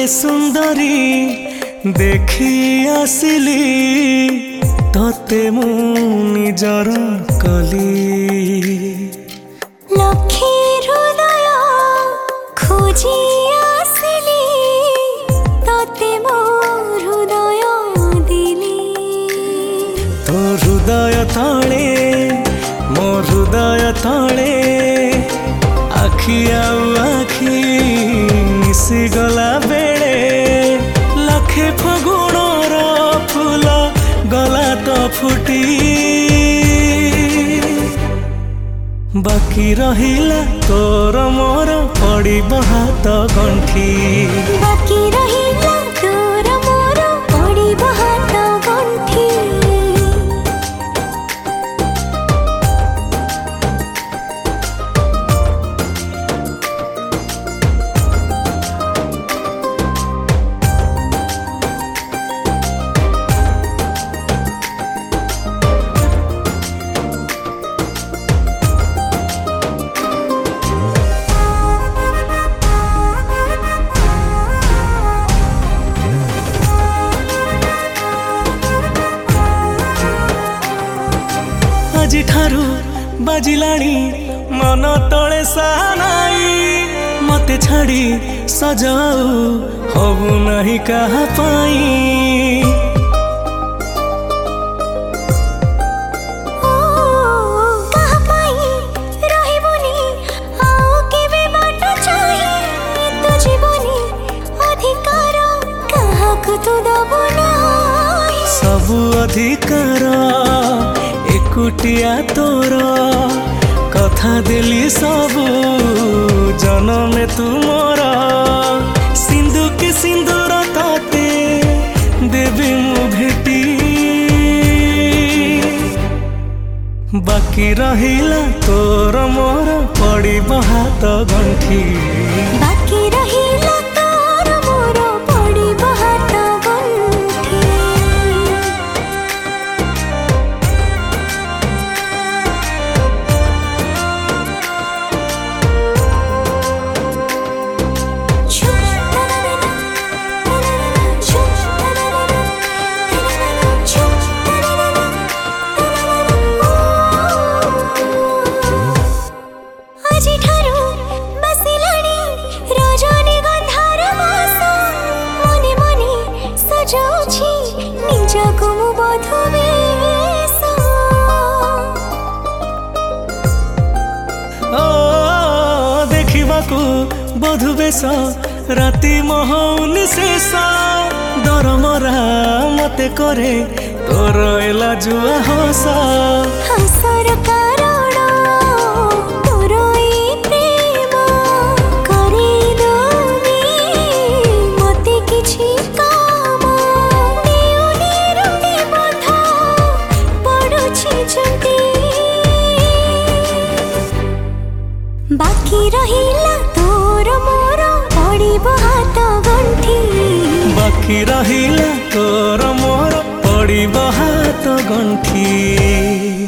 सुंदरी देखी आसिली तते मु निजर कली लक्षी हृदय खोजी आसिली तते मो हृदय दिली तो हृदय तले मो हृदय तले आखि आखि मिसी गला बेले लखे फगुणर फूल गला तो फुटी बाकी रहिला तोर मोर पड़िब हाथ गंठी बाकी रहिला तोर मोर पड़िब हाथ गंठी आजी ठारू बाजिलाणी मन तले सानाई मते छाड़ी सजाऊ हबु नहीं कहा पाई कहा पाई रहिबोनी आओ केबे बाट चाहि तो जीवनी अधिकार काहाकु तो दबो नाही सबु अधिकार एकुटिया तोर कथा देली सबु जनमे तुमर सिंधु के सिंदूर ताते देवी मु भेटी बाकी रहिला तोर मोर पड़िब हाथ गंठी बाकी रहिला तोर मोर पड़िब हाथ गंठी बधु बेश राति महौन शेष दरमरा मते करे तोर एला जुआ हस हसर कारण तोर ई प्रेम करे दोनी मते किछि काम देउनी रुटी बंध पड़ुछि झुंटी बाकी रहिला तोर मोर पड़िब हाथ गंठी बाकी रहिला तोर मोर पड़िब हाथ गंठी।